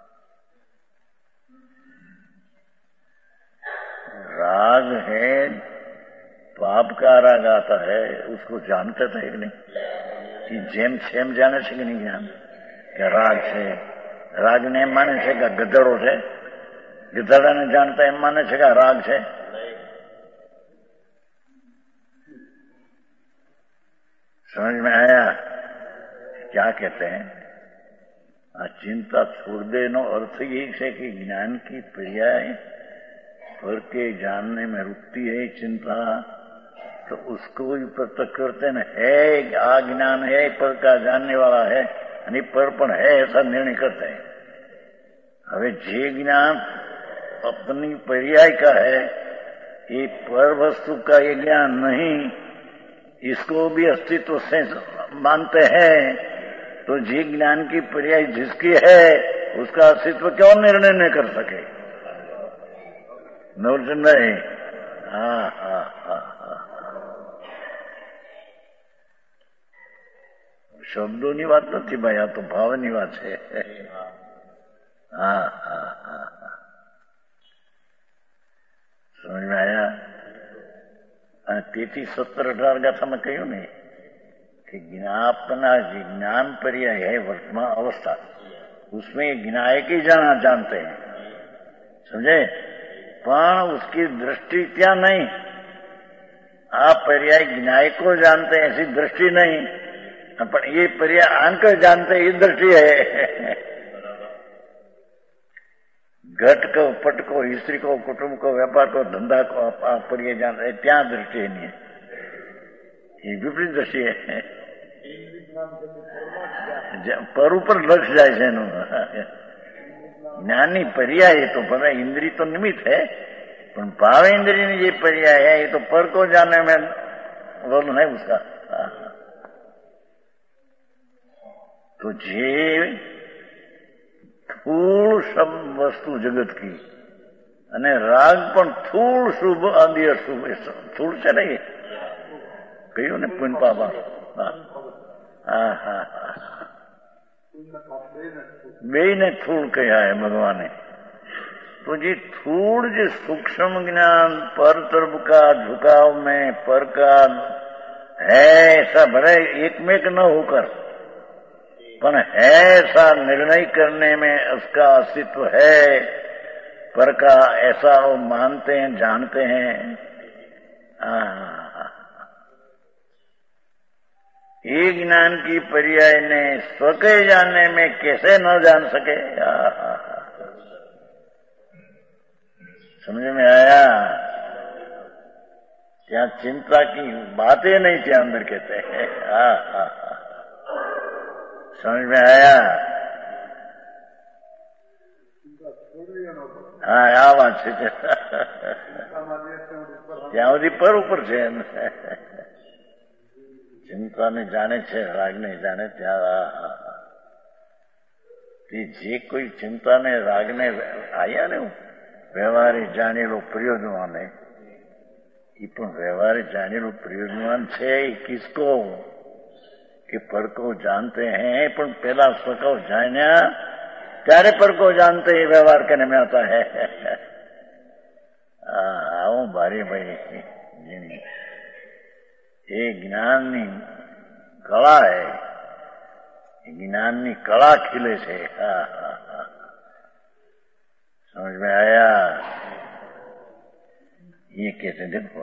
राग है, पाप का राग आता है, उसको जानते थे कि नहीं? कि जेम छेम जाने से कि नहीं ज्ञान क्या राग से? राग ने माने છે કે ગધેડો છે? ગધેડાને જાણતા એમ માને છે કે રાગ છે? समझ में आया क्या कहते हैं? आ चिंता छोड़ देनो अर्थ यही है कि ज्ञान की पर्याय पर के जानने में रुकती है चिंता, तो उसको भी प्रत्यक्ष करते न है। आ ज्ञान है, पर का जानने वाला है, અને પર પણ है ऐसा निर्णय करते हैं। હવે જે ज्ञान अपनी पर्याय का है, ये पर वस्तु का ये ज्ञान नहीं, इसको भी अस्तित्व से मानते हैं। तो जे ज्ञान की पर्याय जिसकी है उसका अस्तित्व क्यों निर्णय नहीं कर सके? नवचंद भाई? हाँ हाँ हाँ हाँ, શબ્દોની વાત નથી ભાઈ, આ તો ભાવની વાત છે। હા હા હા, સમજ में आया? તેથી સત્તર અઢાર ગાથામાં કહ્યું ને કે कि ज्ञापना ज्ञान पर्याय है वर्तमान अवस्था, उसमें ज्ञायक ही जाना जानते हैं, समझे, पर उसकी दृष्टि क्या नहीं, आप पर्याय ज्ञायक को जानते हैं ऐसी दृष्टि नहीं, पर ये पर्याय आंकर जानते ये दृष्टि है। घट को, पट को, स्त्री को, कुटुंब को, व्यापार को, धंधा को पर्याय जानते त्या दृष्टि नहीं है, ये विपरीत दृष्टि है। पर ऊपर लक्ष्य जाए છે એનું જ્ઞાનની પર્યાય તો ભલે इंद्री तो निमित्त है, पर भाव इंद्री ने ये पर्याय है ये तो पर को जानने में रोल नहीं उसका। तो जे थूल सब वस्तु जगत की અને રાગ પણ થૂળ શુભ આદિ અશુભ થૂળ છે ને એ કહ્યું ને પુન પાપા। હા હા બે ને થૂળ કહ્યા है भगवान ने। तो ये थूड़ जो सूक्ष्म ज्ञान पर तरफ का झुकाव में पर का है ऐसा भले एक में न होकर, पर है ऐसा निर्णय करने में उसका अस्तित्व है, पर का ऐसा वो मानते हैं जानते हैं। ये ज्ञान की पर्याय ने स्वके जानने में कैसे न जान सके। समझ में आया? क्या चिंता की बातें नहीं थी अंदर कहते हैं। समझ में आया? हाँ आ बात है ત્યાં સુધી પર ઉપર છે चिंता ने जाने छे राग ने जाने त्या जे कोई चिंता ने राग ने आया ने व्यवहार जानेलो प्रयोजनवान है, ये पण व्यवहार जानेलो प्रयोजनवान छे किसको कि पर को जानते हैं, पण पहला स्वको जान्या त्यारे पर को जानते ही व्यवहार करने में आता है। आओ भारी भाई ये ज्ञान नी कला है, ज्ञान नी कला खिले छे। समझ में आया? ये कैसे देखो,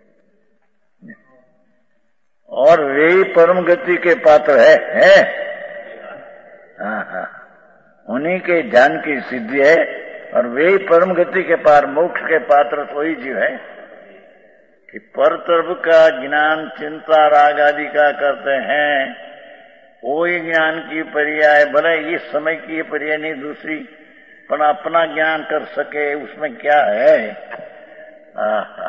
और वे परम गति के पात्र है, है? हाँ हाँ उन्हीं के ज्ञान की सिद्धि है, और वे परम गति के पार मोक्ष के पात्र तो ही जीव है कि पर तरफ का ज्ञान चिंता राग आदि का करते हैं, वो ही ज्ञान की पर्याय भले इस समय की ये पर्याय नहीं दूसरी, पर अपना ज्ञान कर सके उसमें क्या है। आहा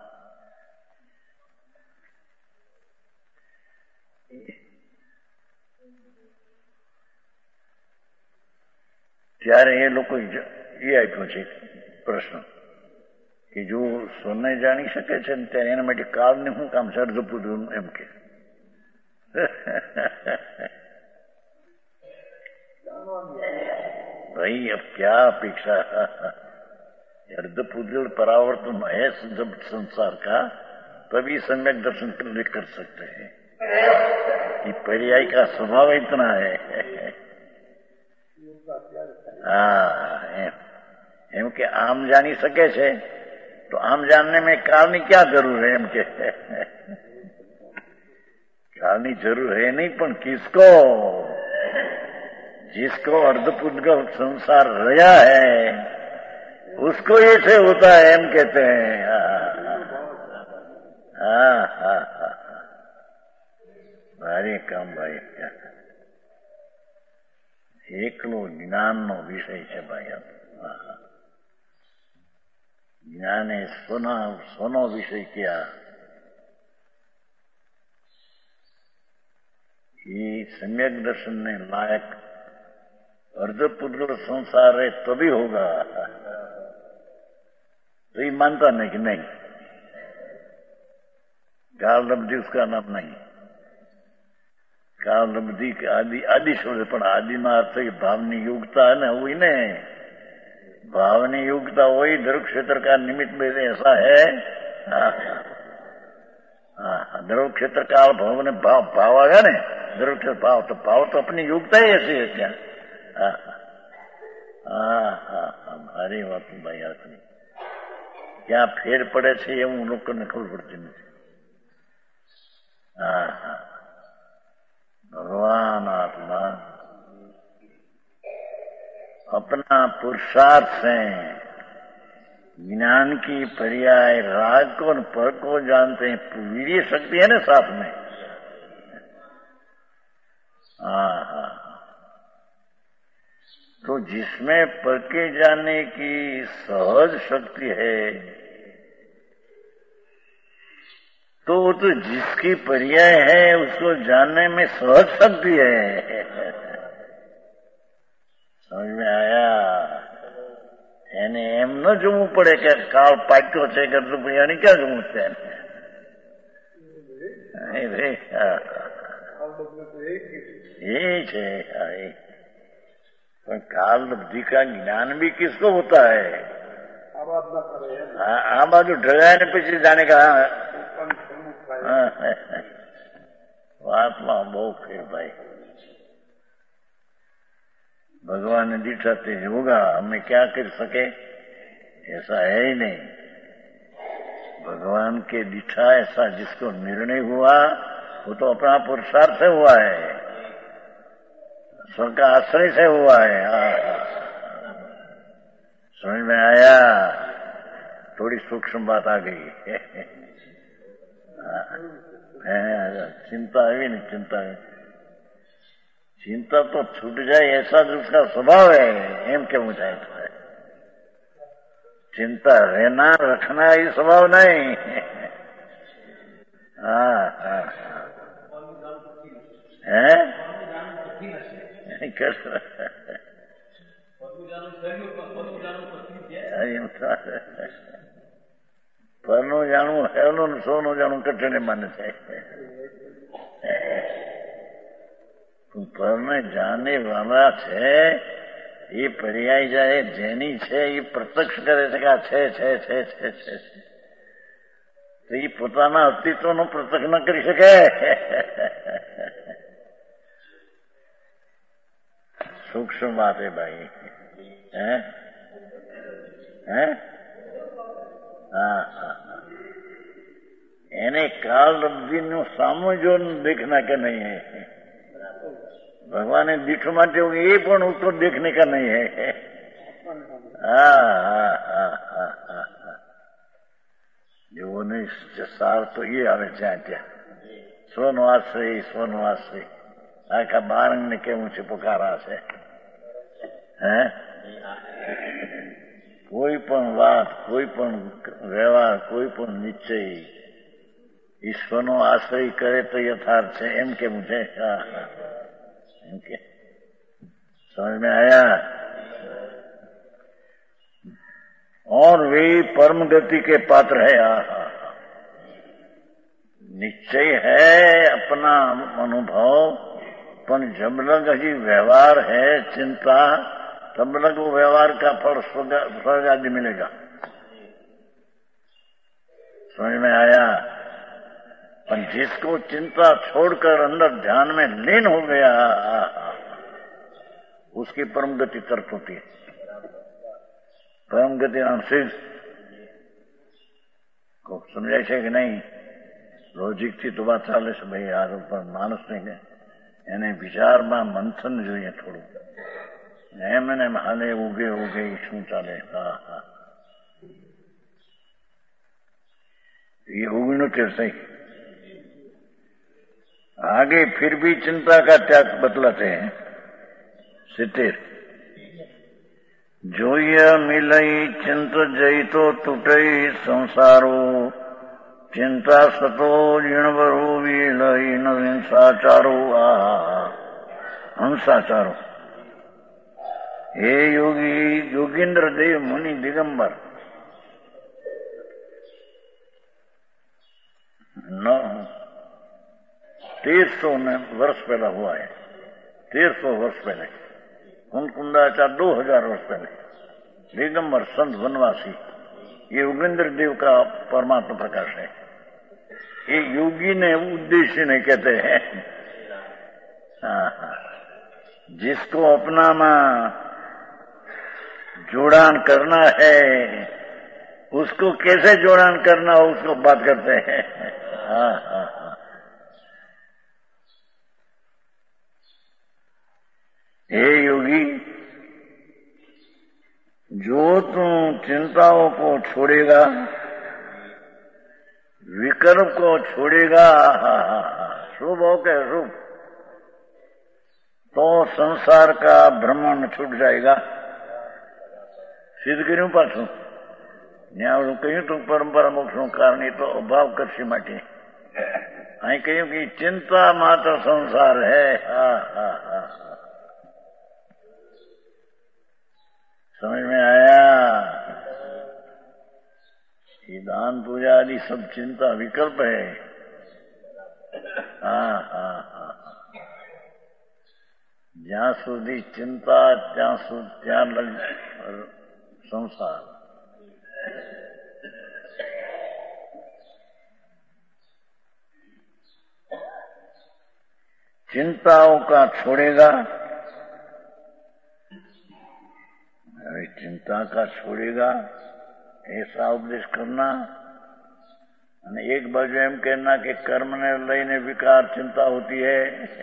ત્યારે એ લોકો એ આપ્યો છે પ્રશ્ન કે જો સોને જાણી શકે છે ને ત્યારે એના માટે કાળને શું કામ છે અર્ધપૂર્ણ એમ કે भाई अब क्या अपेक्षा, अर्धपूजल परावर्तन है जब संसार का तभी सम्यक दर्शन कर सकते हैं। ये पर्याय का स्वभाव इतना है। हाँ एम के आम जानी सके छे तो आम जानने में कालनी क्या जरूर है एम के कालनी जरूर है नहीं, पण किसको, जिसको अर्धपूजल संसार रहा है उसको ये से होता है एम कहते हैं। हाँ हाँ हाँ भारी काम भाई एकलो ज्ञान नो विषय है भाई। ज्ञाने सोना सोनो विषय किया, ये सम्यक दर्शन ने लायक अर्धपूर्व संसार है तभी होगा। तो ये मानता नहीं कि नहीं काल लब्धि उसका नाम नहीं, काल लब्धि के आदि आदि शब्द पण आदि ना अर्थ भावनी योग्यता है ना, वही ने भावनी योग्यता वही धर्म क्षेत्र का निमित्त में ऐसा है। हाँ, द्रव क्षेत्र काल भाव ने भाव भाव आ गया ने, द्रव क्षेत्र भाव, तो भाव तो अपनी योग्यता ही ऐसी है क्या? हाँ हाँ हाँ, भारी बात भाई आपने क्या फेर પડે છે એવું લોકોને ખબર પડતી નથી. હા હા, भगवान आत्मा अपना पुरुषार्थ से ज्ञान की पर्याय राग को और पर को जानते हैं. वीर्य शक्ति है ना साथ में. हाँ हाँ, तो जिसमें पर के जानने की सहज शक्ति है, तो वो तो जिसकी पर्याय है उसको जानने में सहज शक्ति है. समझ में आया? એને એમ ન જોવું પડે કે કાળ પાક્યો છે કે એની ક્યાં જોવું છે. એ છે પણ काल बुद्धि का ज्ञान भी किसको होता है? आ बाजू ढगाया ने पीछे जाने का वात्मा बहुत फिर भाई भगवान ने दिखाते होगा, हमें क्या कर सके? ऐसा है ही नहीं. भगवान के दिखा ऐसा जिसको निर्णय हुआ वो तो अपना पुरुषार्थ से हुआ है, स्व का आश्रय से हुआ है. समझ में आया? थोड़ी सूक्ष्म बात आ गई. चिंता हुई नहीं, चिंता हुई. चिंता तो छूट जाए ऐसा जो उसका स्वभाव है, एम के मुझे है. चिंता रहना रखना ये स्वभाव नहीं. हाँ हाँ है પરનું જાણવું હેલું સોનું જાણવું કઠિન માને છે. પરને જાણે વાળા છે એ પર્યાય જાય જેની છે એ પ્રત્યક્ષ કરે છે કે આ છે છે છે છે છે તો એ પોતાના અસ્તિત્વનો પ્રત્યક્ષ ન કરી શકે. સૂક્ષ્મ વાત હે ભાઈ. હે હે હા હા, એને કાल अवधि નું સામું જો देखना કે नहीं है. भगवान ने दिख माटे ये पण उसको देखने का नहीं है. हाँ हाँ हाँ हाँ हाँ, जो नहीं सार तो ये आवे ત્યાં ત્યાં સ્વનો આશ્રય સ્વનો આશ્રય આખા બાળકને કેવું છે પુકારા છે. હે કોઈ પણ વાત, કોઈ પણ વ્યવહાર, કોઈ પણ નિશ્ચય ઈશ્વરનો આશ્રય કરે તો યથાર્થ છે એમ કેવું છે. હા હા, Okay. समझ में आया? और वे परम गति के पात्र है. निश्चय है अपना अनुभव, पर जब लग ही व्यवहार है चिंता, तब लग वो व्यवहार का फल स्वर्ग आदि मिलेगा. समझ में आया? पर जिसको चिंता छोड़कर अंदर ध्यान में लीन हो गया उसकी परम गति तर्क होती है. परम गति अंशिज को समझाय છે કે નહીં? લોજિક થી તો વાત ચાલે છે ભાઈ. આ ઉપર માણસ ને એને વિચારમાં મંથન જોઈએ થોડું. એમ એને હાલે ઉગે ઉગે શું ચાલે. હા હા, ये उगणु के सही. आगे फिर भी चिंता का त्याग बतलाते हैं. सितेर जो यह मिलई चिंत जई तो टूटई संसारो, चिंता सतो जिणवरो विलई न हिंसाचारो. आ हंसाचारो. हे योगी योगींद्र देव मुनि दिगंबर न तेरह सौ वर्ष पहला हुआ है. तेरह सौ वर्ष पहले कुंकुंदाचार दो हजार वर्ष पहले दिगंबर संत वनवासी, ये योगेंद्र देव का परमात्मा प्रकाश है. ये योगी ने उद्देश्य नहीं कहते हैं। हाँ हाँ, जिसको अपना में जोड़ान करना है उसको कैसे जोड़ान करना हो उसको बात करते हैं। हाँ हाँ हाँ, हे योगी, जो तू चिंताओं को छोड़ेगा, विकल्प को छोड़ेगा, शुभ हो के शुभ, तो संसार का भ्रमण छूट जाएगा। सिद्ध કર્યું પાછું ત્યાં કહ્યું તું પરંપરા મોક્ષનું કારણ એ તો અભાવ કરશી માટે, અહીં કહ્યું કે चिंता मात्र संसार है। हा हा हा, समझ में आया? ये दान पूजा आदि सब चिंता विकल्प है। हाँ हाँ हाँ, જ્યાં સુધી चिंता ત્યાં સુધી ત્યાં संसार। चिंताओं का छोड़ेगा, अरे चिंता का छोड़ेगा ऐसा उपदेश करना, અને એક બાજુ એમ કહેના કે કર્મને લઈને વિકાર चिंता होती है,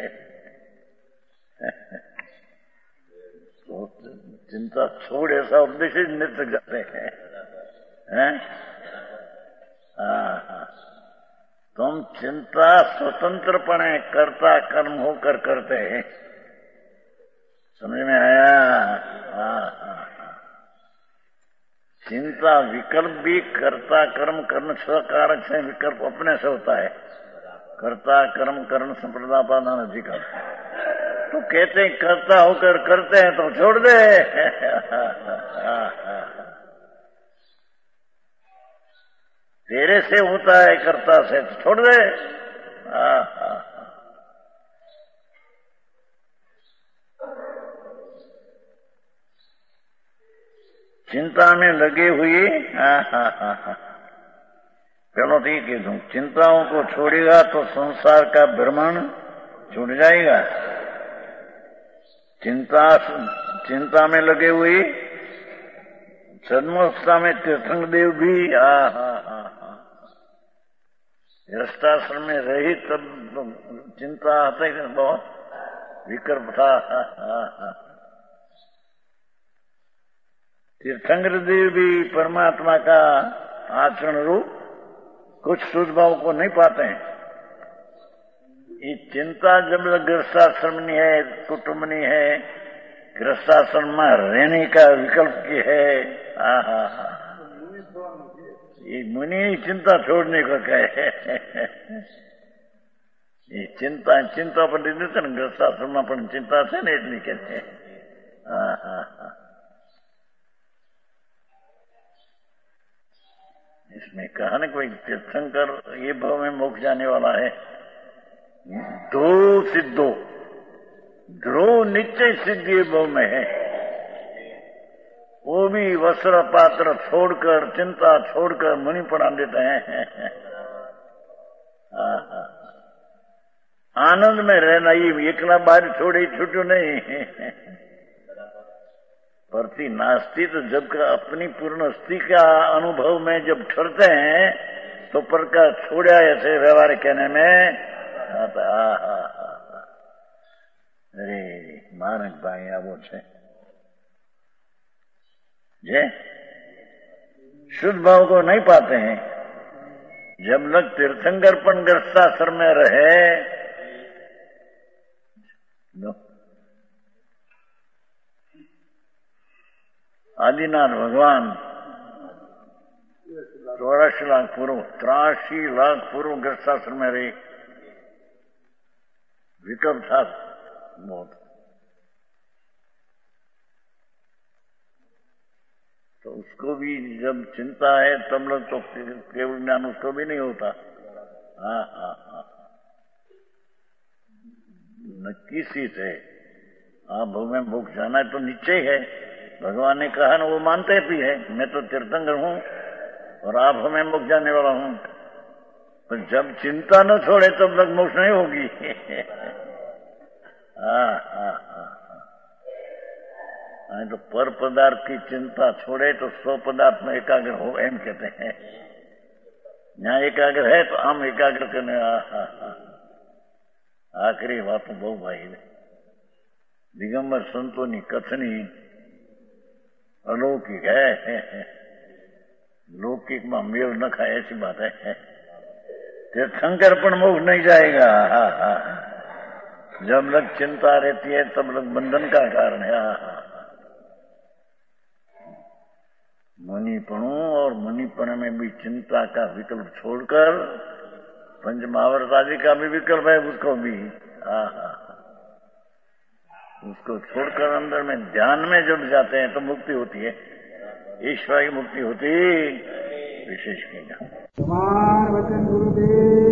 तो चिंता छोड़ ऐसा उपदेश ही नहीं तक जाते हैं, हैं? हाँ हाँ, तुम चिंता स्वतंत्रपणे कर्ता कर्म होकर करते हैं। समझ में आया? हाँ हाँ हाँ, चिंता विकल्प भी कर्ता कर्म कर्ण स्वकारक से विकल्प अपने से होता है। कर्ता कर्म कर्ण संप्रदापादान अधिकार, तो कहते हैं कर्ता होकर करते हैं तो छोड़ दे। तेरे से होता है कर्ता से तो छोड़ दे। चिंता में लगे हुए, हाँ हाँ हाँ हाँ, चलो ठीक है, तुम चिंताओं को छोड़ेगा तो संसार का भ्रमण छूट जाएगा। चिंता चिंता में लगे हुए छद्मावस्था में तीर्थंकर देव भी, हाँ हाँ हाँ हाँ, गृहस्थाश्रम में रही तब चिंता आता ही बहुत विकल्प था। हाँ हाँ हाँ, तीर्थंकर देव भी परमात्मा का आचरण रूप कुछ सुझभाव को नहीं पाते हैं। ये चिंता जब गृहस्थाश्रम है, कुटुंब नहीं है, गृहस्थाश्रम में रहने का विकल्प की है। हाँ हाँ हाँ, ये मुनि चिंता छोड़ने को कहे। ये चिंता चिंता पर देते ना गृहस्थाश्रम में, पर चिंता से नहीं इतनी कहते। हाँ हाँ हाँ, इसमें कहा ना कोई तीर्थंकर ये भाव में मोक्ष जाने वाला है। दो सिद्धो ध्रुव निश्चय सिद्धि भाव में है, वो भी वस्त्र पात्र छोड़कर चिंता छोड़कर मुनि पढ़ा देते हैं। आनंद में रहना, ये एकला बाहर छोड़े छूटू नहीं। परती नास्ती तो जब का अपनी पूर्ण स्थिति का अनुभव में जब ठहरते हैं तो पर का छोड़ा ऐसे व्यवहार कहने में आता। अरे मानक भाई आवो छे जे शुद्ध भाव को नहीं पाते हैं। जब लग तीर्थंकरपण गृहस्थाश्रम में रहे नो, आदिनाथ भगवान चौरासी लाख पूर्व तिरासी लाख पूर्व गृहस्थाश्रम में रहे, विकल्प था बहुत। तो उसको भी जब चिंता है तब लोग तो केवल ज्ञान उसको भी नहीं होता। हाँ हाँ हाँ, नक्की सीट है। आप भव में भूख जाना है तो निश्चय है, भगवान ने कहा ना, वो मानते भी है। मैं तो तीर्थंकर हूँ और आप हमें मुख जाने वाला हूँ, पर जब चिंता न छोड़े तब तक मोक्ष नहीं होगी। हाँ हाँ हाँ, तो पर पदार्थ की चिंता छोड़े तो सौ पदार्थ में एकाग्र हो, एम कहते हैं। यहाँ एकाग्र है तो हम एकाग्र करने। आखिरी बात बहु भाई दिगंबर संतों की कथनी अलौकिक है, लौकिक में मेल न खाए ऐसी बात है। तीर्थंकर पण मोक्ष नहीं जाएगा। हाँ हाँ, जब तक चिंता रहती है तब तक बंधन का कारण है। मुनिपणु और मुनिपण में भी चिंता का विकल्प छोड़कर पंच महावर्त आदि का भी विकल्प है, उसको भी हाँ हाँ उसको छोड़कर अंदर में ध्यान में जब जाते हैं तो मुक्ति होती है, ईश्वर की मुक्ति होती। विशेष की वचन गुरुदेव।